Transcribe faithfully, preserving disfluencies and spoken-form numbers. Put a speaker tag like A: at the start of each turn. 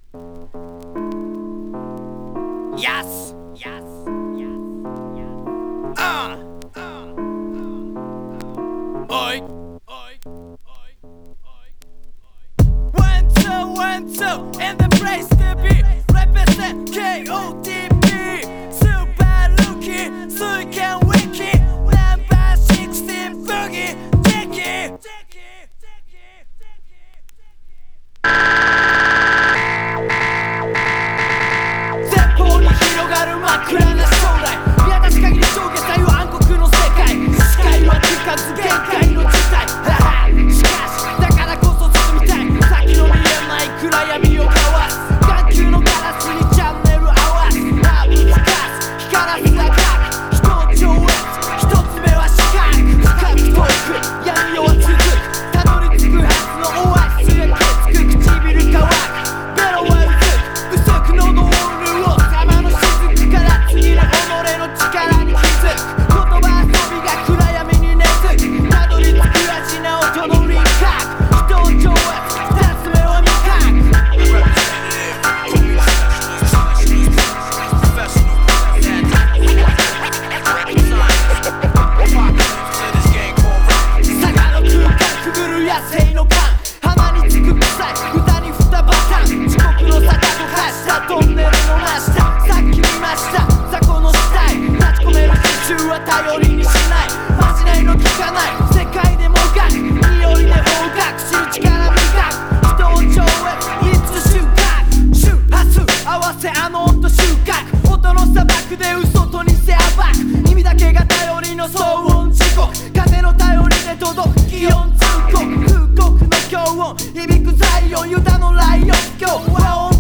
A: Yes! Yes! Uh! Oi! One, two, one, two, in the place to be. Represent K O T P. Super Rookie, Suiken Wiki. Number sixteen, Boogie, Dicky.前方に広がる真っ暗な将来。見渡す限り上下左右暗黒の世界。視界は近づ限界の事態。しかしだからこそ進みたい。先の見えない暗闇をかわす。眼球のガラスにチャンネル合わす。ラブつかす光らす赤く人を超越。一つ目は視覚深く遠く闇夜は続く。たどり着くはずのオアシスへきつく唇乾く。ベロはうずく薄く喉を潤う。様の雫から次の己の力に気づく。言葉遊びが暗闇に根付く。たどり着く味な音の輪郭。人を超越二つ目は味覚。坂の空間くぐる野生の勘。鼻につく臭い蓋に蓋バタン。遅刻の坂と化したトンネルの真下。さっき見ました雑魚の死体。立ち込める自重は頼りにしない。まじないの効かない世界でもがく。匂いで方角知る力磨く。人を超越いつ収穫。周波数合わせあの音収穫。音の砂漠で嘘と偽暴く。耳だけが頼りの騒音事故。風の頼りで届く気温通告。空国の強音響くザイオンユダのライオン今日和音